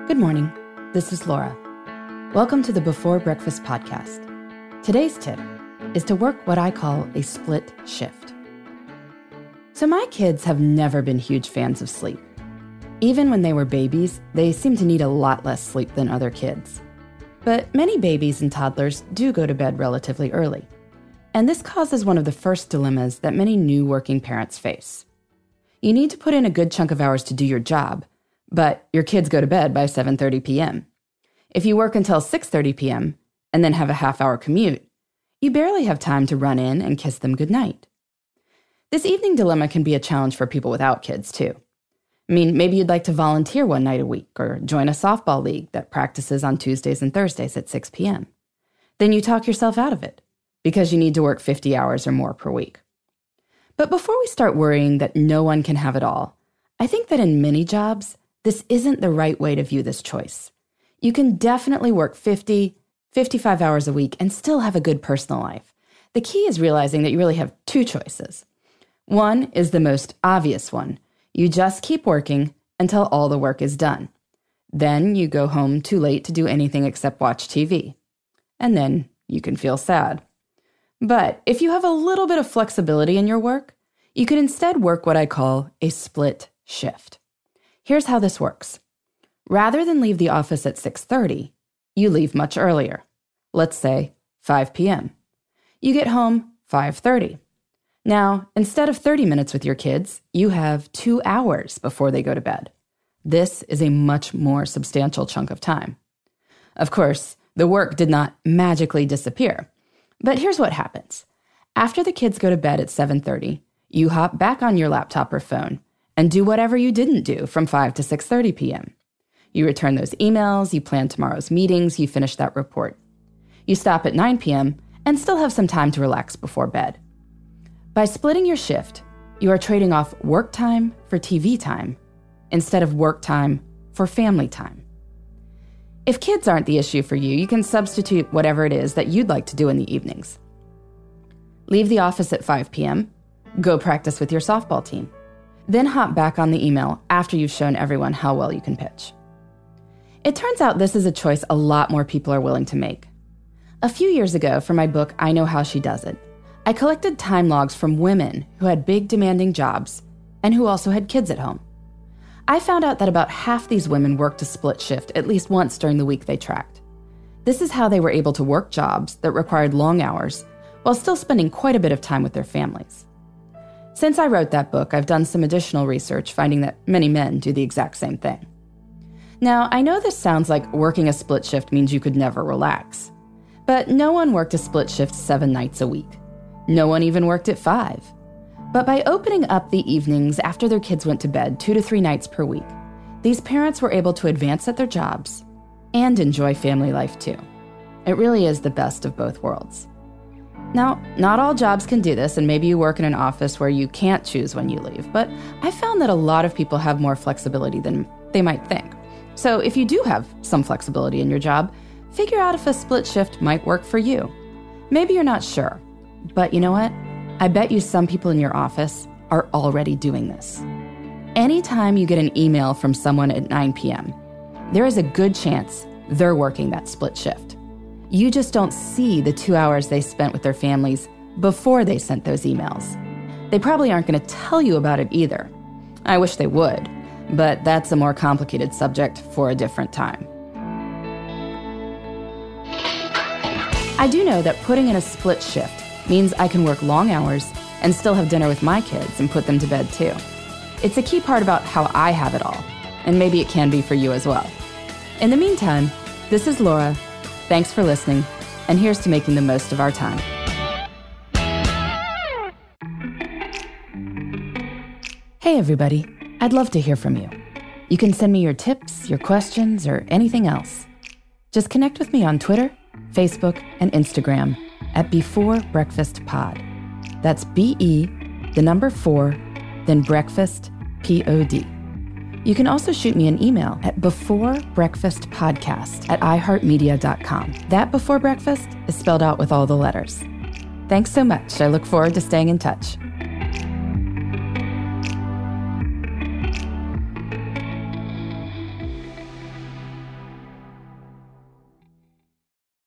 Good morning. This is Laura. Welcome to the Before Breakfast podcast. Today's tip is to work what I call a split shift. So my kids have never been huge fans of sleep. Even when they were babies, they seem to need a lot less sleep than other kids. But many babies and toddlers do go to bed relatively early. And this causes one of the first dilemmas that many new working parents face. You need to put in a good chunk of hours to do your job, but your kids go to bed by 7:30 p.m. If you work until 6:30 p.m. and then have a half-hour commute, you barely have time to run in and kiss them goodnight. This evening dilemma can be a challenge for people without kids, too. I mean, maybe you'd like to volunteer one night a week or join a softball league that practices on Tuesdays and Thursdays at 6 p.m. Then you talk yourself out of it because you need to work 50 hours or more per week. But before we start worrying that no one can have it all, I think that in many jobs, this isn't the right way to view this choice. You can definitely work 50, 55 hours a week and still have a good personal life. The key is realizing that you really have two choices. One is the most obvious one. You just keep working until all the work is done. Then you go home too late to do anything except watch TV. And then you can feel sad. But if you have a little bit of flexibility in your work, you can instead work what I call a split shift. Here's how this works. Rather than leave the office at 6:30, you leave much earlier. Let's say 5 p.m. You get home 5:30. Now, instead of 30 minutes with your kids, you have 2 hours before they go to bed. This is a much more substantial chunk of time. Of course, the work did not magically disappear. But here's what happens. After the kids go to bed at 7:30, you hop back on your laptop or phone and do whatever you didn't do from 5 to 6:30 p.m. You return those emails, you plan tomorrow's meetings, you finish that report. You stop at 9 p.m. and still have some time to relax before bed. By splitting your shift, you are trading off work time for TV time instead of work time for family time. If kids aren't the issue for you, you can substitute whatever it is that you'd like to do in the evenings. Leave the office at 5 p.m., go practice with your softball team. Then hop back on the email after you've shown everyone how well you can pitch. It turns out this is a choice a lot more people are willing to make. A few years ago, for my book, I Know How She Does It, I collected time logs from women who had big, demanding jobs and who also had kids at home. I found out that about half these women worked a split shift at least once during the week they tracked. This is how they were able to work jobs that required long hours while still spending quite a bit of time with their families. Since I wrote that book, I've done some additional research finding that many men do the exact same thing. Now, I know this sounds like working a split shift means you could never relax, but no one worked a split shift 7 nights a week. No one even worked at 5. But by opening up the evenings after their kids went to bed 2 to 3 nights per week, these parents were able to advance at their jobs and enjoy family life too. It really is the best of both worlds. Now, not all jobs can do this, and maybe you work in an office where you can't choose when you leave, but I found that a lot of people have more flexibility than they might think. So if you do have some flexibility in your job, figure out if a split shift might work for you. Maybe you're not sure, but you know what? I bet you some people in your office are already doing this. Anytime you get an email from someone at 9 p.m., there is a good chance they're working that split shift. You just don't see the 2 hours they spent with their families before they sent those emails. They probably aren't going to tell you about it either. I wish they would, but that's a more complicated subject for a different time. I do know that putting in a split shift means I can work long hours and still have dinner with my kids and put them to bed too. It's a key part about how I have it all, and maybe it can be for you as well. In the meantime, this is Laura. Thanks for listening, and here's to making the most of our time. Hey everybody, I'd love to hear from you. You can send me your tips, your questions, or anything else. Just connect with me on Twitter, Facebook, and Instagram at Before Breakfast Pod. That's BE, the number 4, then breakfast, POD. You can also shoot me an email at beforebreakfastpodcast@iheartmedia.com. That Before Breakfast is spelled out with all the letters. Thanks so much. I look forward to staying in touch.